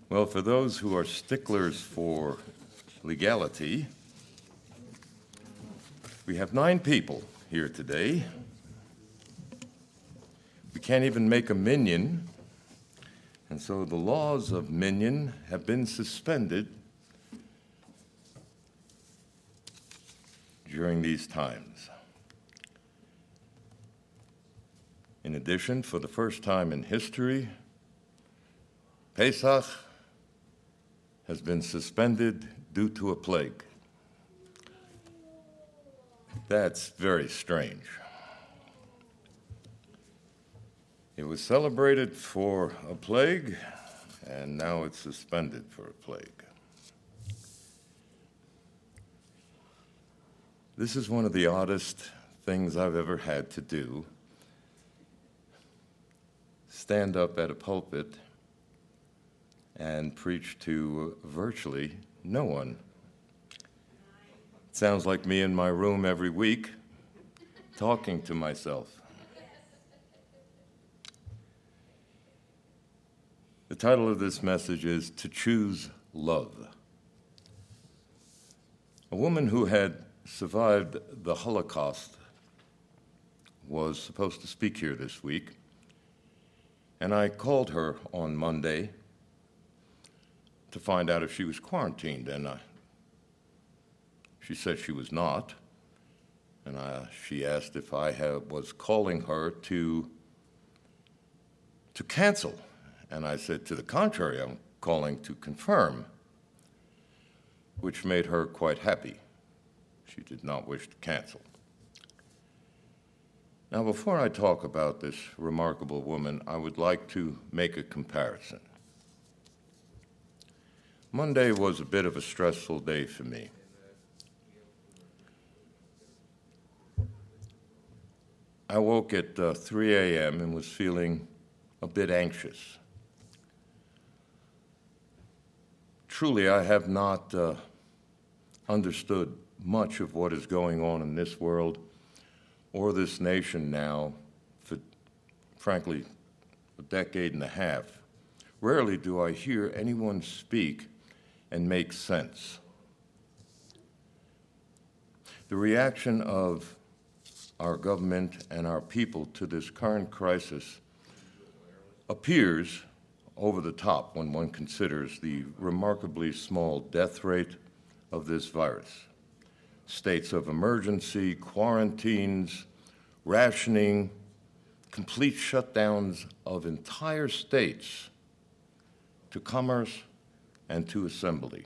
Well, for those who are sticklers for legality, we have 9 people here today. We can't even make a minion, and so the laws of minion have been suspended during these times. In addition, for the first time in history, Pesach has been suspended due to a plague. That's very strange. It was celebrated for a plague, and now it's suspended for a plague. This is one of the oddest things I've ever had to do. Stand up at a pulpit and preach to virtually no one. It sounds like me in my room every week, talking to myself. The title of this message is To Choose Love. A woman who had survived the Holocaust was supposed to speak here this week, and I called her on Monday to find out if she was quarantined, and she said she was not, and she asked if I was calling her to cancel, and I said, to the contrary, I'm calling to confirm, which made her quite happy. She did not wish to cancel. Now, before I talk about this remarkable woman, I would like to make a comparison. Monday was a bit of a stressful day for me. I woke at 3 a.m. and was feeling a bit anxious. Truly, I have not understood much of what is going on in this world or this nation now for, frankly, a decade and a half. Rarely do I hear anyone speak and make sense. The reaction of our government and our people to this current crisis appears over the top when one considers the remarkably small death rate of this virus. States of emergency, quarantines, rationing, complete shutdowns of entire states to commerce and to assembly.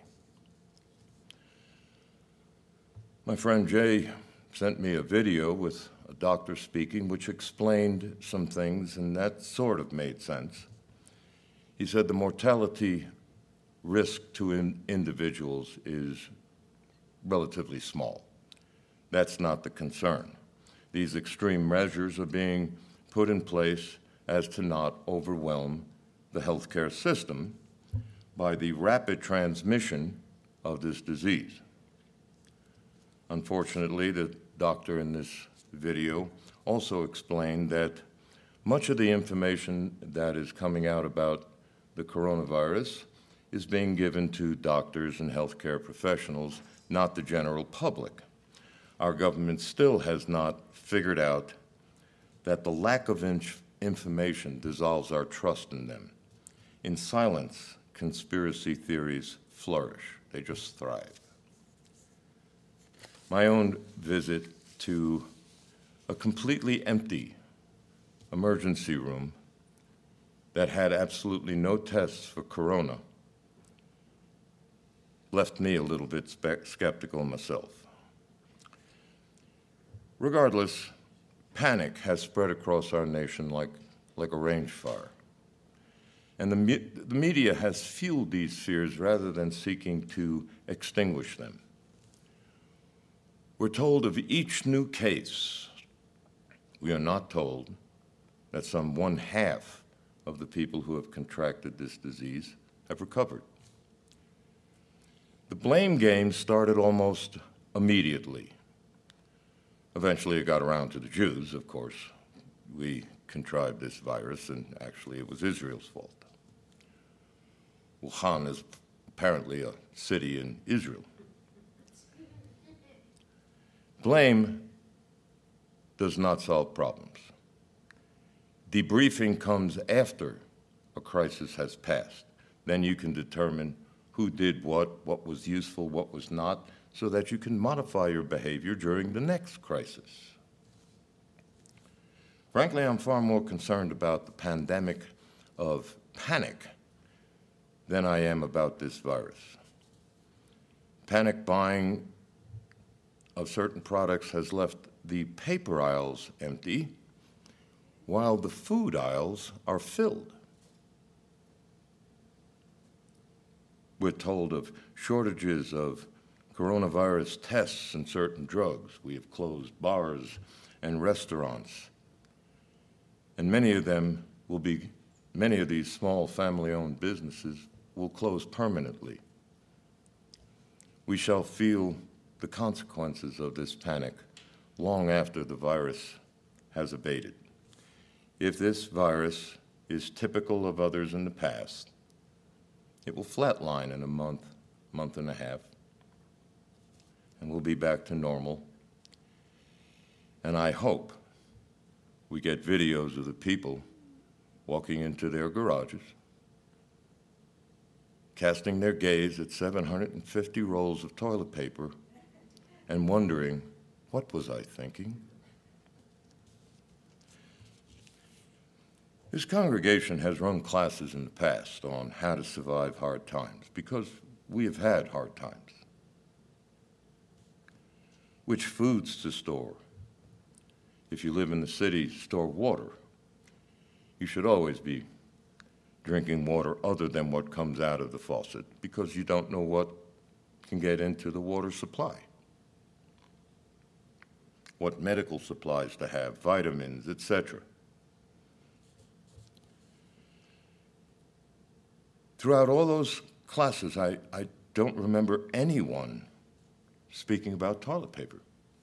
My friend Jay sent me a video with a doctor speaking, which explained some things, and that sort of made sense. He said the mortality risk to individuals is relatively small. That's not the concern. These extreme measures are being put in place as to not overwhelm the healthcare system by the rapid transmission of this disease. Unfortunately, the doctor in this video also explained that much of the information that is coming out about the coronavirus is being given to doctors and healthcare professionals, not the general public. Our government still has not figured out that the lack of information dissolves our trust in them. In silence, conspiracy theories flourish. They just thrive. My own visit to a completely empty emergency room that had absolutely no tests for corona left me a little bit skeptical myself. Regardless, panic has spread across our nation like a range fire. And the media has fueled these fears rather than seeking to extinguish them. We're told of each new case. We are not told that some 1/2 of the people who have contracted this disease have recovered. The blame game started almost immediately. Eventually it got around to the Jews, of course. We contrived this virus, and actually it was Israel's fault. Wuhan is apparently a city in Israel. Blame does not solve problems. Debriefing comes after a crisis has passed. Then you can determine who did what was useful, what was not, so that you can modify your behavior during the next crisis. Frankly, I'm far more concerned about the pandemic of panic than I am about this virus. Panic buying of certain products has left the paper aisles empty, while the food aisles are filled. We're told of shortages of coronavirus tests and certain drugs. We have closed bars and restaurants. And many of these small family-owned businesses will close permanently. We shall feel the consequences of this panic long after the virus has abated. If this virus is typical of others in the past, it will flatline in a month and a half, and we'll be back to normal. And I hope we get videos of the people walking into their garages, casting their gaze at 750 rolls of toilet paper and wondering, what was I thinking? This congregation has run classes in the past on how to survive hard times because we have had hard times. Which foods to store. If you live in the city, store water. You should always be drinking water other than what comes out of the faucet because you don't know what can get into the water supply. What medical supplies to have, vitamins, etc. Throughout all those classes, I don't remember anyone speaking about toilet paper.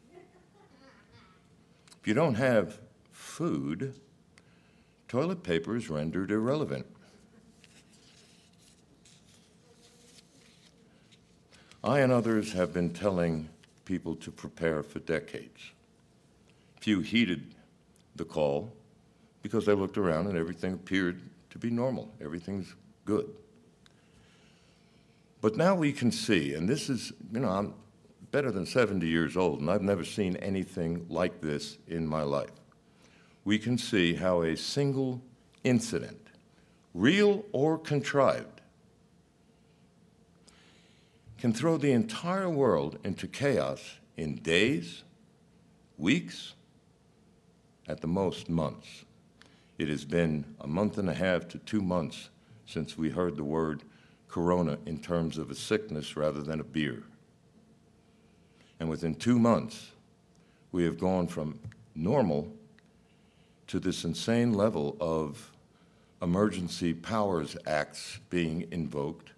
If you don't have food, toilet paper is rendered irrelevant. I and others have been telling people to prepare for decades. Few heeded the call because they looked around and everything appeared to be normal. Everything's good. But now we can see, and this is, I'm better than 70 years old, and I've never seen anything like this in my life. We can see how a single incident, real or contrived, can throw the entire world into chaos in days, weeks, at the most months. It has been a month and a half to 2 months since we heard the word corona in terms of a sickness rather than a beer. And within 2 months, we have gone from normal to this insane level of emergency powers acts being invoked.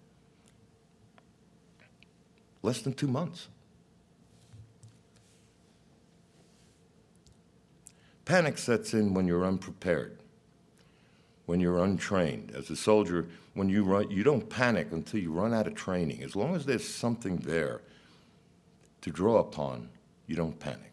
Less than 2 months. Panic sets in when you're unprepared, when you're untrained. As a soldier, when you run, you don't panic until you run out of training. As long as there's something there to draw upon, you don't panic.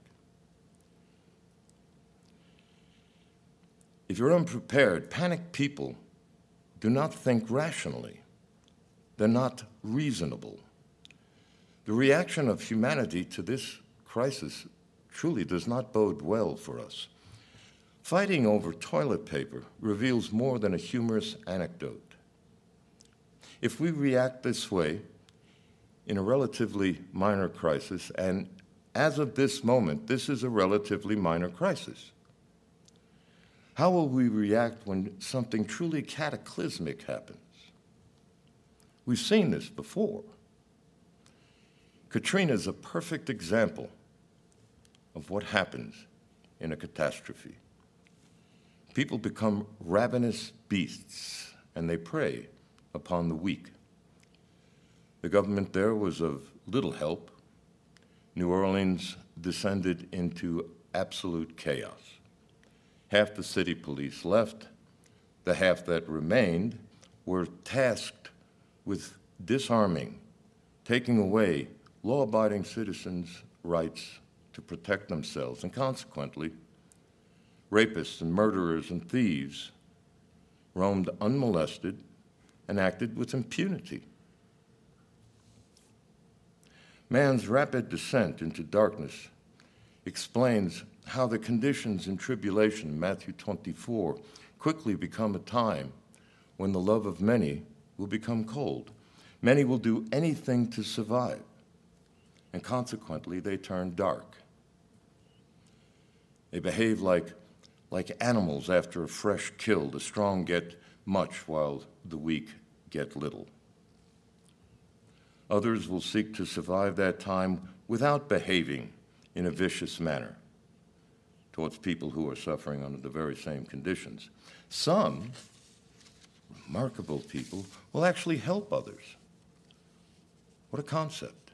If you're unprepared, panicked people do not think rationally. They're not reasonable. The reaction of humanity to this crisis truly does not bode well for us. Fighting over toilet paper reveals more than a humorous anecdote. If we react this way in a relatively minor crisis, and as of this moment, this is a relatively minor crisis, how will we react when something truly cataclysmic happens? We've seen this before. Katrina is a perfect example of what happens in a catastrophe. People become ravenous beasts, and they prey upon the weak. The government there was of little help. New Orleans descended into absolute chaos. Half the city police left. The half that remained were tasked with disarming, taking away law-abiding citizens' rights to protect themselves, and consequently, rapists and murderers and thieves roamed unmolested and acted with impunity. Man's rapid descent into darkness explains how the conditions in tribulation, Matthew 24, quickly become a time when the love of many will become cold. Many will do anything to survive, and consequently they turn dark. They behave like animals after a fresh kill. The strong get much while the weak get little. Others will seek to survive that time without behaving in a vicious manner towards people who are suffering under the very same conditions. Some remarkable people will actually help others. What a concept.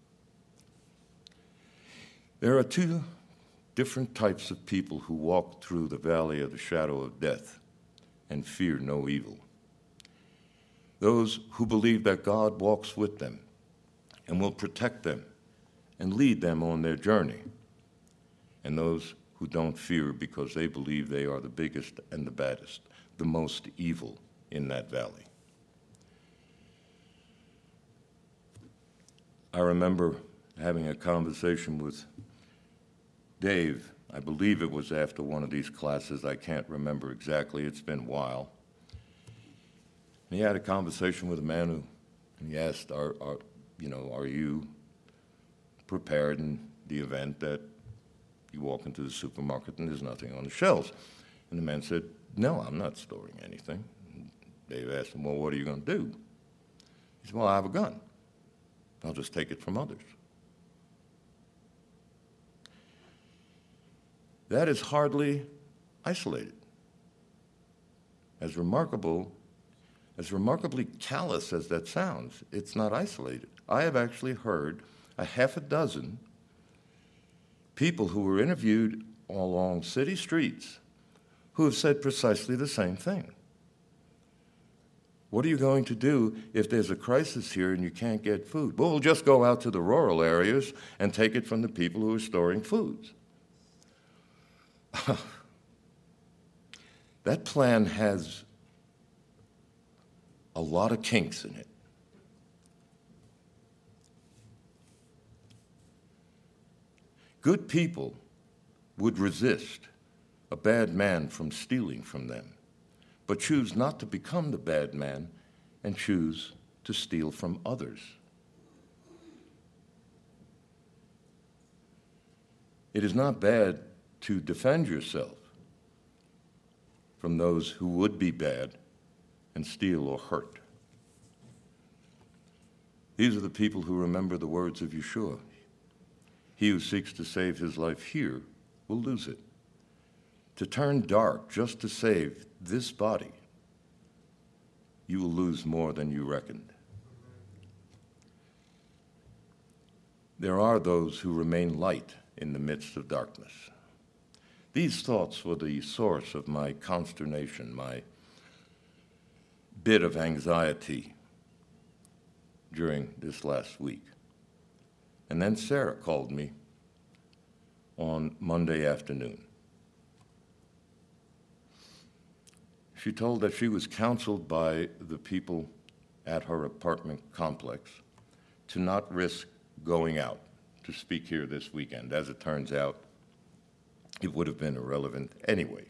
There are two different types of people who walk through the valley of the shadow of death and fear no evil. Those who believe that God walks with them and will protect them and lead them on their journey, and those who don't fear because they believe they are the biggest and the baddest, the most evil in that valley. I remember having a conversation with Dave. I believe it was after one of these classes. I can't remember exactly. It's been a while. And he had a conversation with a man who, and he asked, are you prepared in the event that you walk into the supermarket and there's nothing on the shelves? And the man said, no, I'm not storing anything. And Dave asked him, well, what are you going to do? He said, well, I have a gun. I'll just take it from others. That is hardly isolated. As remarkably callous as that sounds, it's not isolated. I have actually heard a half a dozen people who were interviewed along city streets who have said precisely the same thing. What are you going to do if there's a crisis here and you can't get food? Well, we'll just go out to the rural areas and take it from the people who are storing foods. That plan has a lot of kinks in it. Good people would resist a bad man from stealing from them, but choose not to become the bad man and choose to steal from others. It is not bad to defend yourself from those who would be bad and steal or hurt. These are the people who remember the words of Yeshua. He who seeks to save his life here will lose it. To turn dark just to save this body, you will lose more than you reckoned. There are those who remain light in the midst of darkness. These thoughts were the source of my consternation, my bit of anxiety during this last week. And then Sarah called me on Monday afternoon. She told that she was counseled by the people at her apartment complex to not risk going out to speak here this weekend. As it turns out, it would have been irrelevant anyway.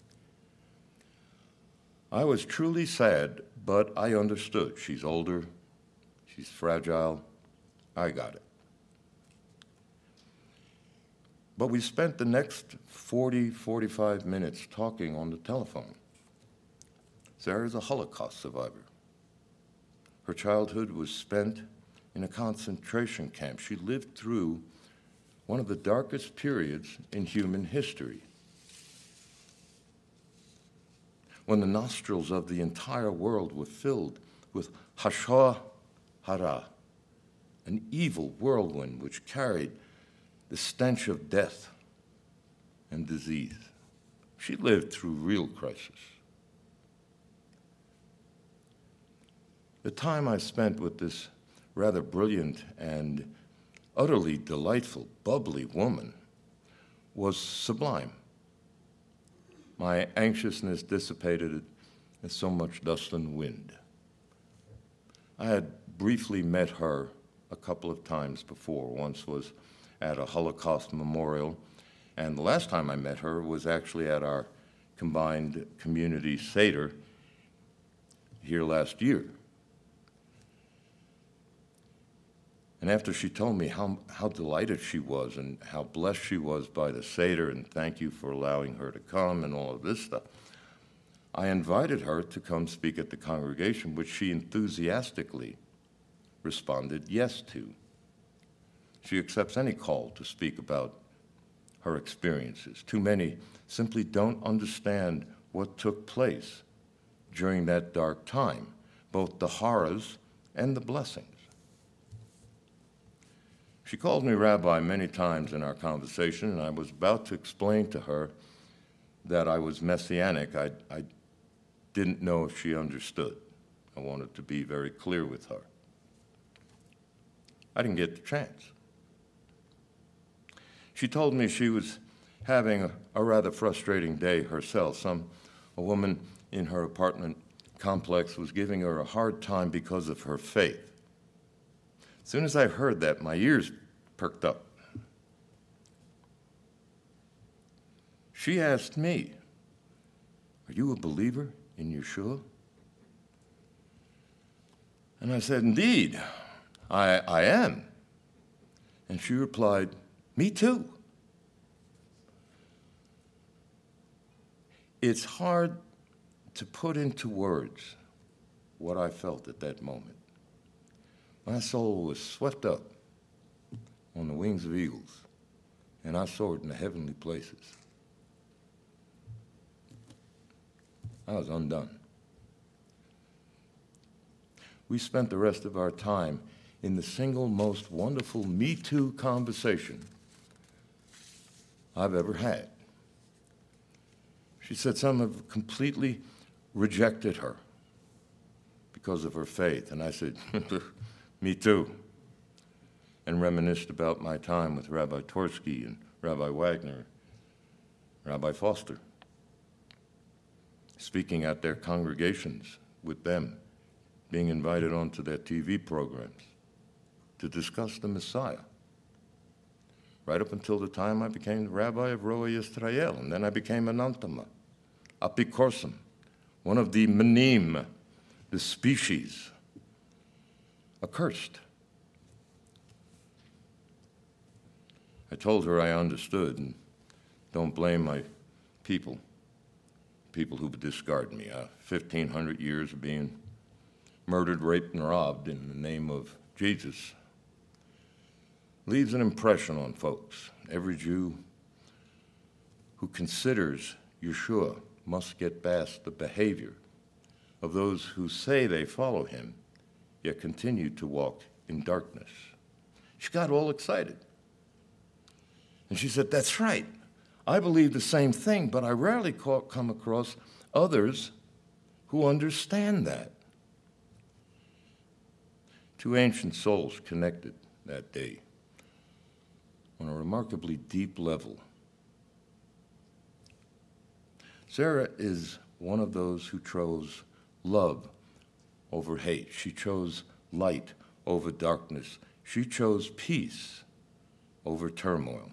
I was truly sad, but I understood. She's older, she's fragile, I got it. But we spent the next 45 minutes talking on the telephone. Sarah is a Holocaust survivor. Her childhood was spent in a concentration camp. She lived through one of the darkest periods in human history, when the nostrils of the entire world were filled with Hashah Hara, an evil whirlwind which carried the stench of death and disease. She lived through real crisis. The time I spent with this rather brilliant and utterly delightful, bubbly woman was sublime. My anxiousness dissipated as so much dust in the wind. I had briefly met her a couple of times before. Once was at a Holocaust memorial, and the last time I met her was actually at our combined community Seder here last year. And after she told me how delighted she was and how blessed she was by the Seder, and thank you for allowing her to come and all of this stuff, I invited her to come speak at the congregation, which she enthusiastically responded yes to. She accepts any call to speak about her experiences. Too many simply don't understand what took place during that dark time, both the horrors and the blessings. She called me rabbi many times in our conversation, and I was about to explain to her that I was Messianic. I didn't know if she understood. I wanted to be very clear with her. I didn't get the chance. She told me she was having a rather frustrating day herself. A woman in her apartment complex was giving her a hard time because of her faith. As soon as I heard that, my ears perked up. She asked me, "Are you a believer in Yeshua?" And I said, "Indeed, I am." And she replied, "Me too." It's hard to put into words what I felt at that moment. My soul was swept up on the wings of eagles, and I soared in the heavenly places. I was undone. We spent the rest of our time in the single most wonderful Me Too conversation I've ever had. She said some have completely rejected her because of her faith, and I said, "Me too," and reminisced about my time with Rabbi Torsky and Rabbi Wagner, Rabbi Foster, speaking at their congregations with them, being invited onto their TV programs to discuss the Messiah, right up until the time I became the rabbi of Roa Yisrael, and then I became an Antama, Apikorsum, one of the Menim, the species, accursed. I told her I understood and don't blame my people who would discard me. 1,500 years of being murdered, raped, and robbed in the name of Jesus leaves an impression on folks. Every Jew who considers Yeshua must get past the behavior of those who say they follow him, yet continue to walk in darkness. She got all excited. And she said, "That's right. I believe the same thing, but I rarely come across others who understand that." Two ancient souls connected that day on a remarkably deep level. Sarah is one of those who chose love over hate. She chose light over darkness. She chose peace over turmoil.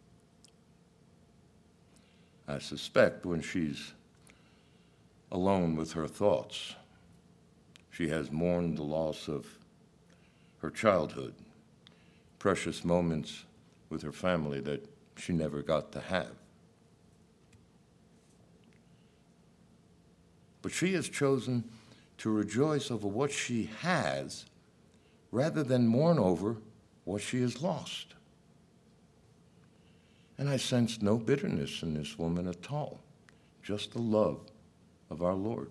I suspect when she's alone with her thoughts, she has mourned the loss of her childhood, precious moments with her family that she never got to have. But she has chosen to rejoice over what she has rather than mourn over what she has lost. And I sensed no bitterness in this woman at all, just the love of our Lord.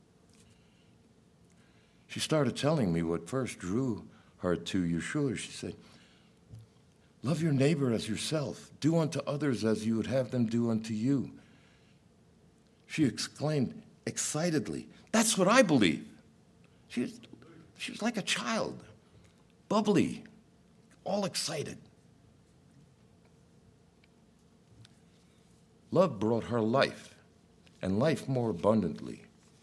She started telling me what first drew her to Yeshua. She said, "Love your neighbor as yourself. Do unto others as you would have them do unto you." She exclaimed excitedly, "That's what I believe." She She was like a child, bubbly, all excited. Love brought her life, and life more abundantly.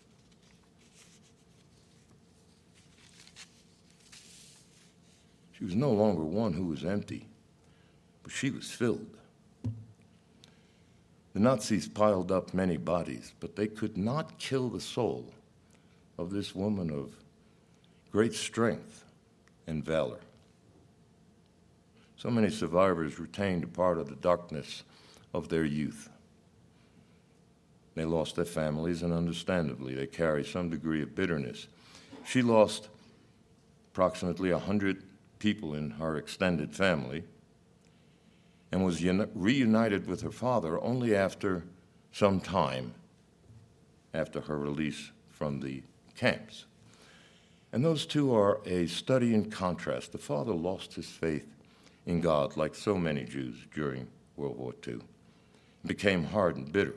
She was no longer one who was empty, but she was filled. The Nazis piled up many bodies, but they could not kill the soul of this woman of great strength and valor. So many survivors retained a part of the darkness of their youth. They lost their families, and understandably, they carry some degree of bitterness. She lost approximately 100 people in her extended family and was reunited with her father only after some time after her release from the camps. And those two are a study in contrast. The father lost his faith in God, like so many Jews during World War II, and became hard and bitter.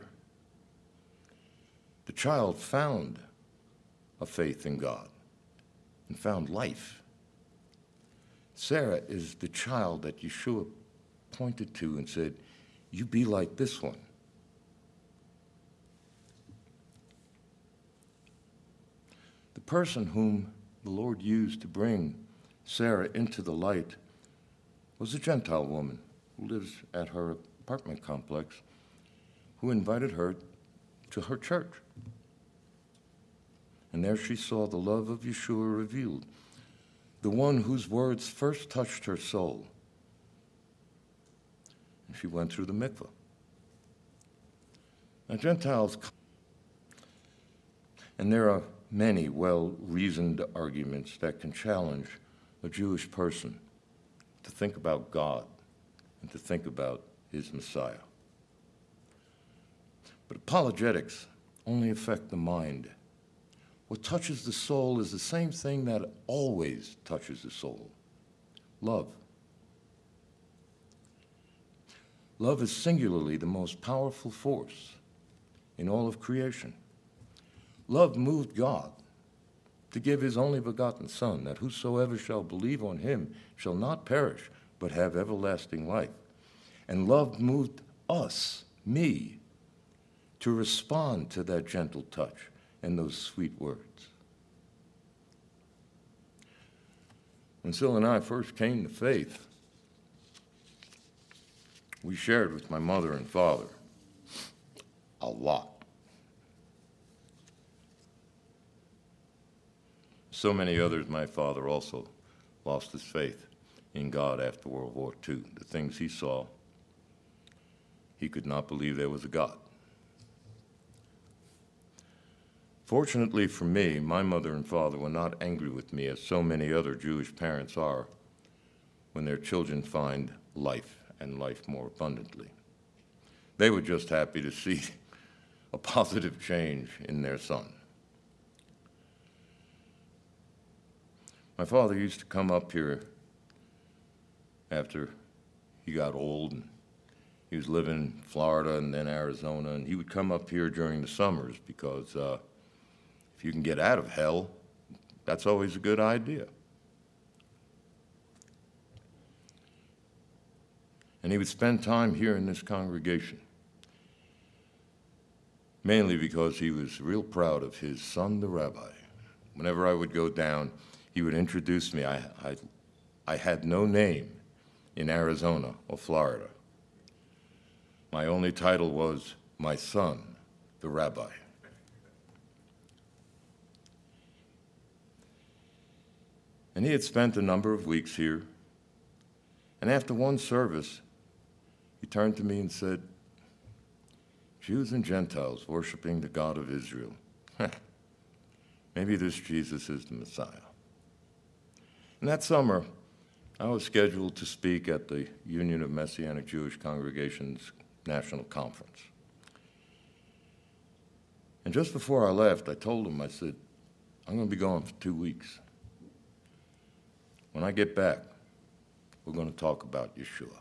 The child found a faith in God and found life. Sarah is the child that Yeshua pointed to and said, "You be like this one." The person whom the Lord used to bring Sarah into the light was a Gentile woman who lives at her apartment complex, who invited her to her church. And there she saw the love of Yeshua revealed, the one whose words first touched her soul. And she went through the mikveh. Now, Gentiles, and there are many well-reasoned arguments that can challenge a Jewish person to think about God and to think about his Messiah. But apologetics only affect the mind. What touches the soul is the same thing that always touches the soul: love. Love is singularly the most powerful force in all of creation. Love moved God to give his only begotten Son, that whosoever shall believe on him shall not perish, but have everlasting life. And love moved us, me, to respond to that gentle touch and those sweet words. When Syl and I first came to faith, we shared with my mother and father a lot. So many others, my father also lost his faith in God after World War II. The things he saw, he could not believe there was a God. Fortunately for me, my mother and father were not angry with me, as so many other Jewish parents are when their children find life and life more abundantly. They were just happy to see a positive change in their son. My father used to come up here after he got old, and he was living in Florida and then Arizona, and he would come up here during the summers because if you can get out of hell, that's always a good idea. And he would spend time here in this congregation, mainly because he was real proud of his son, the rabbi. Whenever I would go down, he would introduce me. I had no name in Arizona or Florida. My only title was my son, the rabbi. And he had spent a number of weeks here. And after one service, he turned to me and said, "Jews and Gentiles worshiping the God of Israel. Maybe this Jesus is the Messiah." And that summer, I was scheduled to speak at the Union of Messianic Jewish Congregations National Conference. And just before I left, I told him, I said, "I'm going to be gone for 2 weeks. When I get back, we're going to talk about Yeshua.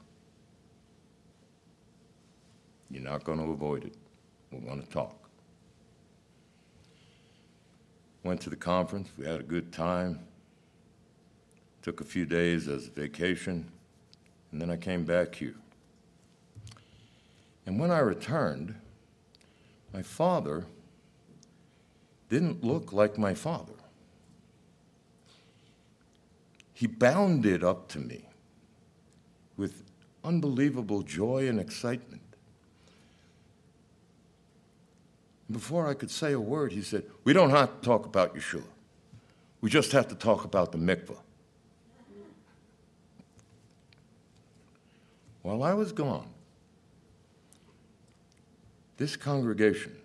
You're not going to avoid it. We're going to talk." Went to the conference. We had a good time. Took a few days as a vacation, and then I came back here. And when I returned, my father didn't look like my father. He bounded up to me with unbelievable joy and excitement. Before I could say a word, he said, "We don't have to talk about Yeshua. We just have to talk about the mikveh." While I was gone, this congregation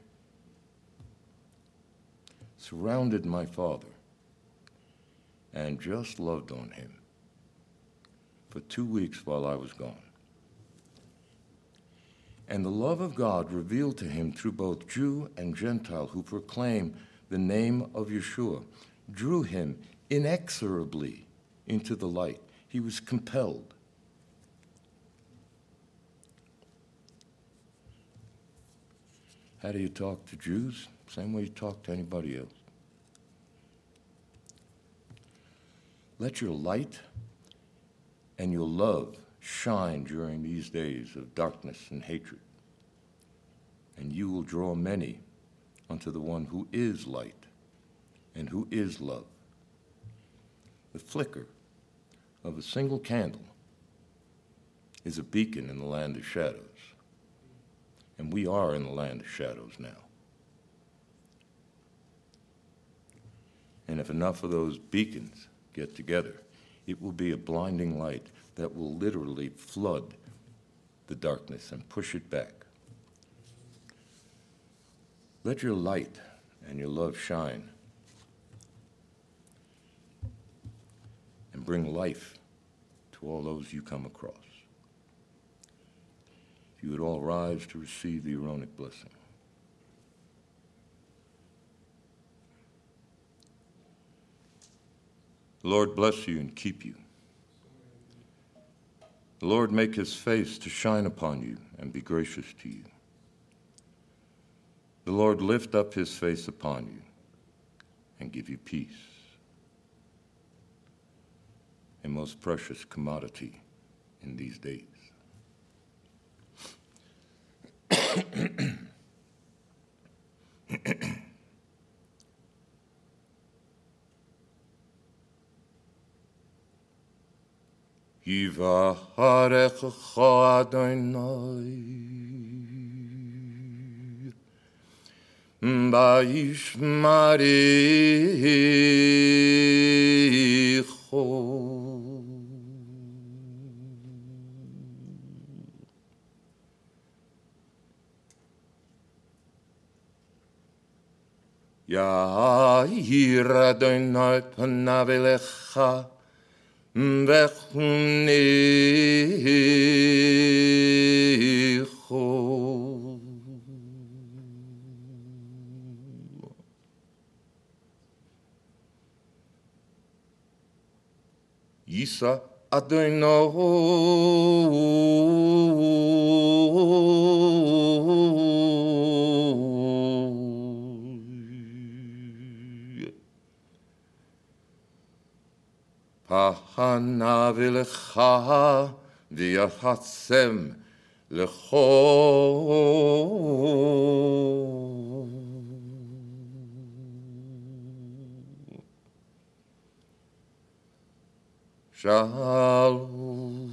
surrounded my father and just loved on him for 2 weeks while I was gone. And the love of God revealed to him through both Jew and Gentile who proclaim the name of Yeshua drew him inexorably into the light. He was compelled. How do you talk to Jews? Same way you talk to anybody else. Let your light and your love shine during these days of darkness and hatred, and you will draw many unto the one who is light and who is love. The flicker of a single candle is a beacon in the land of shadows, and we are in the land of shadows now. And if enough of those beacons get together, it will be a blinding light that will literally flood the darkness and push it back. Let your light and your love shine and bring life to all those you come across. If you would all rise to receive the Aaronic blessing. The Lord bless you and keep you. The Lord make his face to shine upon you and be gracious to you. The Lord lift up his face upon you and give you peace. A most precious commodity in these days. Yivarechecha Adonai Vayishmarecho Ya'ir Adonai panav elecha v'chunecho Yisa Adonai Pahanav elecha v'yahatzem lecho Shalom.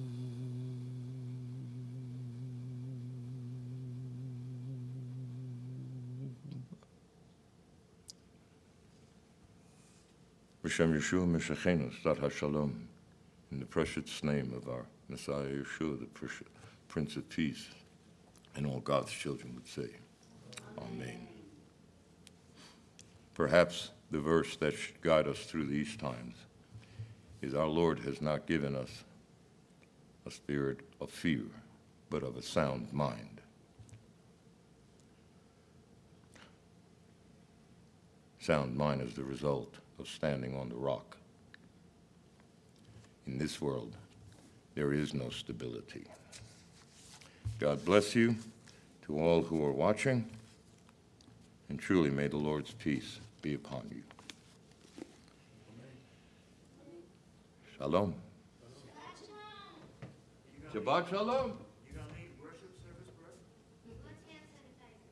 B'Shem Yeshua Meshachenu, Stat HaShalom, in the precious name of our Messiah Yeshua, the Prince of Peace, and all God's children would say, Amen. Perhaps the verse that should guide us through these times is our Lord has not given us a spirit of fear, but of a sound mind. Sound mind is the result of standing on the rock. In this world, there is no stability. God bless you to all who are watching, and truly may the Lord's peace be upon you. Shalom. Shabbat shalom.